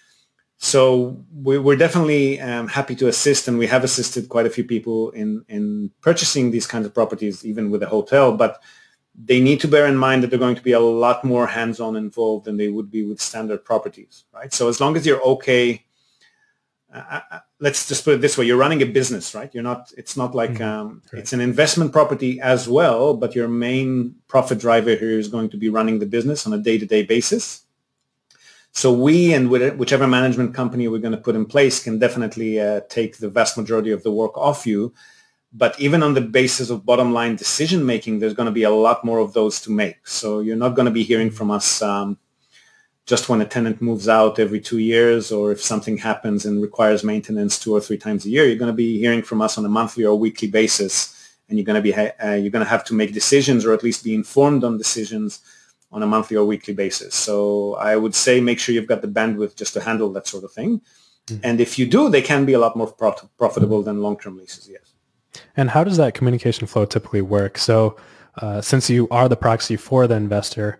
So we, we're definitely um, happy to assist, and we have assisted quite a few people in, in purchasing these kinds of properties, even with a hotel, but they need to bear in mind that they're going to be a lot more hands-on involved than they would be with standard properties, right? So as long as you're okay, Uh, let's just put it this way: you're running a business, right? You're not. It's not like um, right. It's an investment property as well, but your main profit driver here is going to be running the business on a day-to-day basis. So we and whichever management company we're going to put in place can definitely uh, take the vast majority of the work off you. But even on the basis of bottom line decision making, there's going to be a lot more of those to make. So you're not going to be hearing from us Um, just when a tenant moves out every two years, or if something happens and requires maintenance two or three times a year. You're going to be hearing from us on a monthly or weekly basis, and you're going to be uh, you're going to have to make decisions, or at least be informed on decisions on a monthly or weekly basis. So I would say make sure you've got the bandwidth just to handle that sort of thing. Mm-hmm. And if you do, they can be a lot more pro- profitable than long-term leases. Yes. And how does that communication flow typically work? So uh, since you are the proxy for the investor,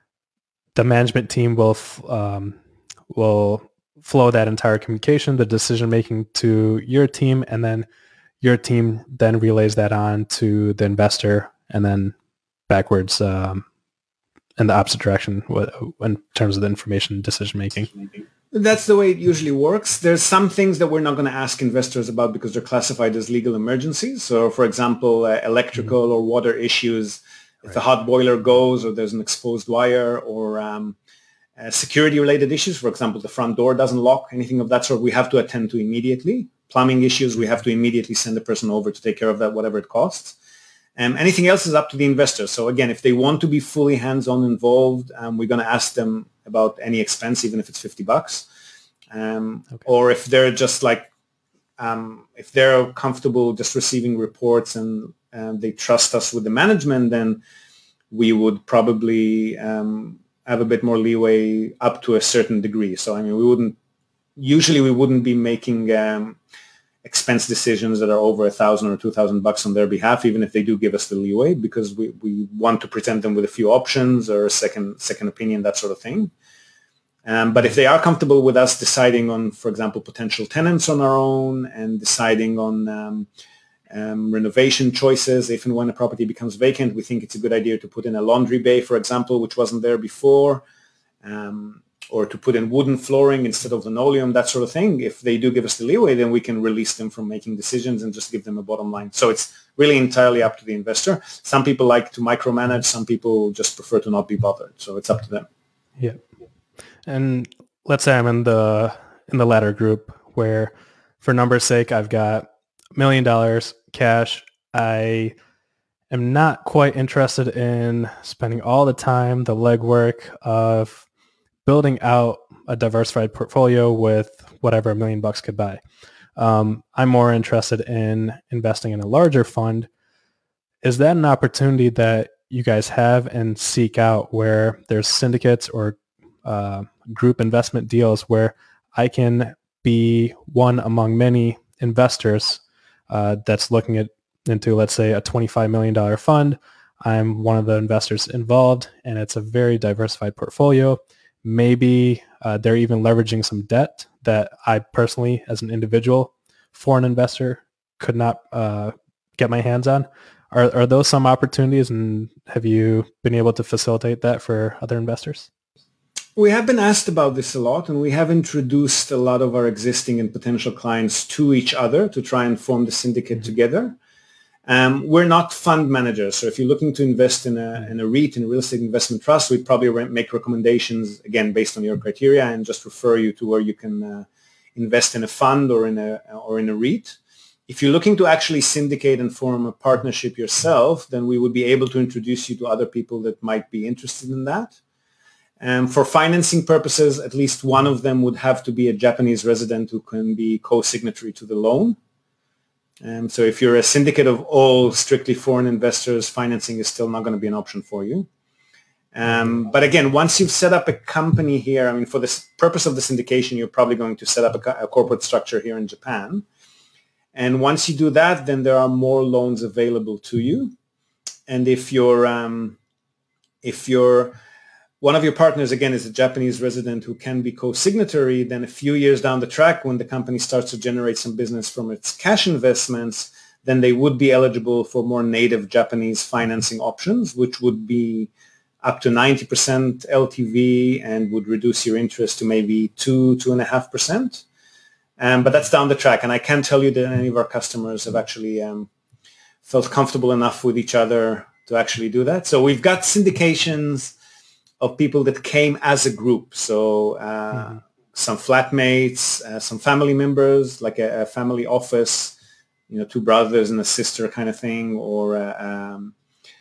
the management team will um, will flow that entire communication, the decision making, to your team, and then your team then relays that on to the investor, and then backwards um, in the opposite direction in terms of the information decision making. That's the way it usually works. There's some things that we're not going to ask investors about because they're classified as legal emergencies. So, for example, uh, electrical mm-hmm. or water issues. If right. the hot boiler goes, or there's an exposed wire, or um, uh, security-related issues, for example, the front door doesn't lock, anything of that sort, we have to attend to immediately. Plumbing issues, we have to immediately send a person over to take care of that, whatever it costs. Um, anything else is up to the investor. So again, if they want to be fully hands-on involved, um, we're going to ask them about any expense, even if it's fifty bucks. Um, okay. Or if they're just like, um, if they're comfortable just receiving reports and and they trust us with the management, then we would probably um, have a bit more leeway up to a certain degree. So, I mean, we wouldn't, usually we wouldn't be making um, expense decisions that are over a thousand or two thousand bucks on their behalf, even if they do give us the leeway, because we, we want to present them with a few options or a second, second opinion, that sort of thing. Um, but if they are comfortable with us deciding on, for example, potential tenants on our own, and deciding on um, Um, renovation choices, if and when a property becomes vacant, we think it's a good idea to put in a laundry bay, for example, which wasn't there before, um, or to put in wooden flooring instead of linoleum, that sort of thing. If they do give us the leeway, then we can release them from making decisions and just give them a bottom line. So it's really entirely up to the investor. Some people like to micromanage, some people just prefer to not be bothered. So it's up to them. Yeah. And let's say I'm in the in the latter group, where for numbers sake, I've got a million dollars cash. I am not quite interested in spending all the time, the legwork of building out a diversified portfolio with whatever a million bucks could buy. Um, I'm more interested in investing in a larger fund. Is that an opportunity that you guys have and seek out where there's syndicates or uh, group investment deals where I can be one among many investors uh, that's looking at into, let's say, a twenty-five million dollars fund. I'm one of the investors involved, and it's a very diversified portfolio. Maybe uh, they're even leveraging some debt that I personally, as an individual foreign investor, could not uh, get my hands on. Are, are those some opportunities, and have you been able to facilitate that for other investors? We have been asked about this a lot, and we have introduced a lot of our existing and potential clients to each other to try and form the syndicate mm-hmm. together. Um, we're not fund managers, so if you're looking to invest in a, in a REIT, in a real estate investment trust, we'd probably re- make recommendations, again, based on your criteria, and just refer you to where you can uh, invest in a fund or in a or in a REIT. If you're looking to actually syndicate and form a partnership yourself, then we would be able to introduce you to other people that might be interested in that. Um, for financing purposes, at least one of them would have to be a Japanese resident who can be co-signatory to the loan. Um, so if you're a syndicate of all strictly foreign investors, financing is still not going to be an option for you. Um, but again, once you've set up a company here, I mean, for the purpose of the syndication, you're probably going to set up a, a corporate structure here in Japan. And once you do that, then there are more loans available to you. And if you're, um, if you're, one of your partners, again, is a Japanese resident who can be co-signatory, then a few years down the track, when the company starts to generate some business from its cash investments, then they would be eligible for more native Japanese financing options, which would be up to ninety percent L T V and would reduce your interest to maybe two, two and a half percent. Um, but that's down the track. And I can't tell you that any of our customers have actually um, felt comfortable enough with each other to actually do that. So we've got syndications of people that came as a group. So uh, mm-hmm. some flatmates, uh, some family members, like a, a family office, you know, two brothers and a sister kind of thing, or a, um,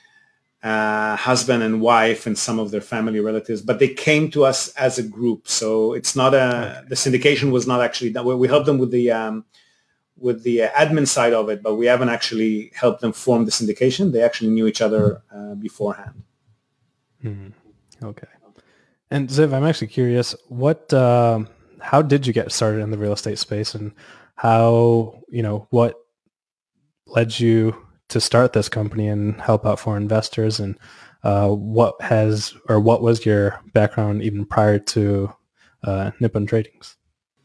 a husband and wife and some of their family relatives. But they came to us as a group. So it's not a, okay. the syndication was not actually done. We helped them with the, um, with the admin side of it, but we haven't actually helped them form the syndication. They actually knew each other uh, beforehand. Mm-hmm. Okay. And Ziv, I'm actually curious, what, uh, how did you get started in the real estate space, and how, you know, what led you to start this company and help out foreign investors, and uh, what has, or what was your background even prior to uh, Nippon Tradings?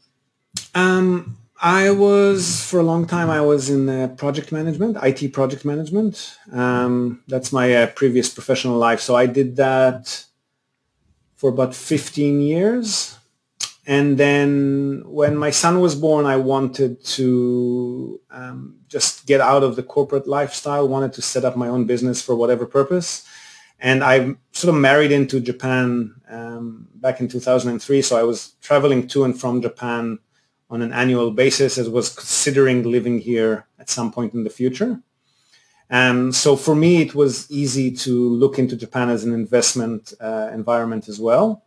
Um, I was, for a long time, I was in uh, project management, I T project management. Um, that's my uh, previous professional life. So I did that for about fifteen years. And then when my son was born, I wanted to um, just get out of the corporate lifestyle, wanted to set up my own business for whatever purpose. And I sort of married into Japan um, back in two thousand three. So I was traveling to and from Japan on an annual basis, as was considering living here at some point in the future. Um, so for me, it was easy to look into Japan as an investment uh, environment as well.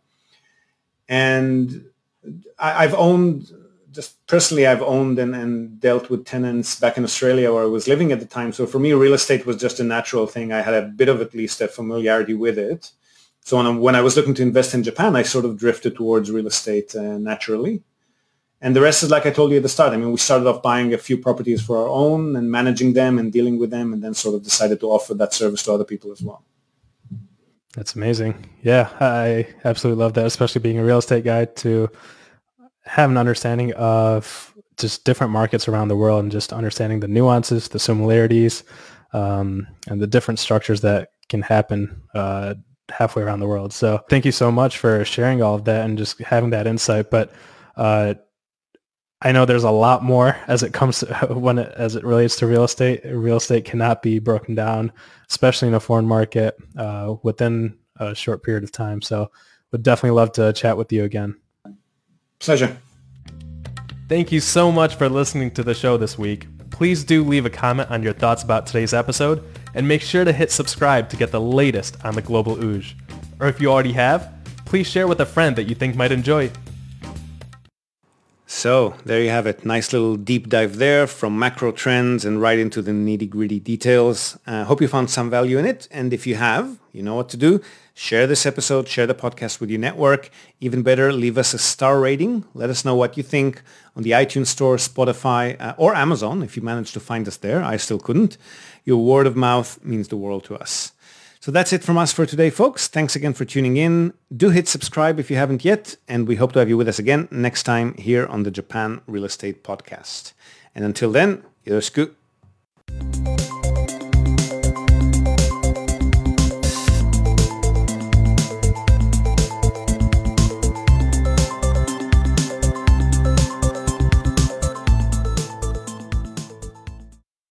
And I, I've owned, just personally, I've owned and, and dealt with tenants back in Australia where I was living at the time. So for me, real estate was just a natural thing. I had a bit of at least a familiarity with it. So when I, when I was looking to invest in Japan, I sort of drifted towards real estate uh, naturally. And the rest is like I told you at the start. I mean, we started off buying a few properties for our own and managing them and dealing with them, and then sort of decided to offer that service to other people as well. That's amazing. Yeah, I absolutely love that, especially being a real estate guy, to have an understanding of just different markets around the world and just understanding the nuances, the similarities, um, and the different structures that can happen uh, halfway around the world. So thank you so much for sharing all of that and just having that insight. But uh, I know there's a lot more as it comes to when it, as it relates to real estate. Real estate cannot be broken down, especially in a foreign market, uh, within a short period of time. So would definitely love to chat with you again. Pleasure. Thank you so much for listening to the show this week. Please do leave a comment on your thoughts about today's episode, and make sure to hit subscribe to get the latest on the Global Ooge. Or if you already have, please share with a friend that you think might enjoy. So there you have it. Nice little deep dive there from macro trends and right into the nitty-gritty details. Uh, hope you found some value in it. And if you have, you know what to do. Share this episode, share the podcast with your network. Even better, leave us a star rating. Let us know what you think on the iTunes Store, Spotify, uh, or Amazon if you managed to find us there. I still couldn't. Your word of mouth means the world to us. So that's it from us for today, folks. Thanks again for tuning in. Do hit subscribe if you haven't yet, and we hope to have you with us again next time here on the Japan Real Estate Podcast. And until then, yoroshiku.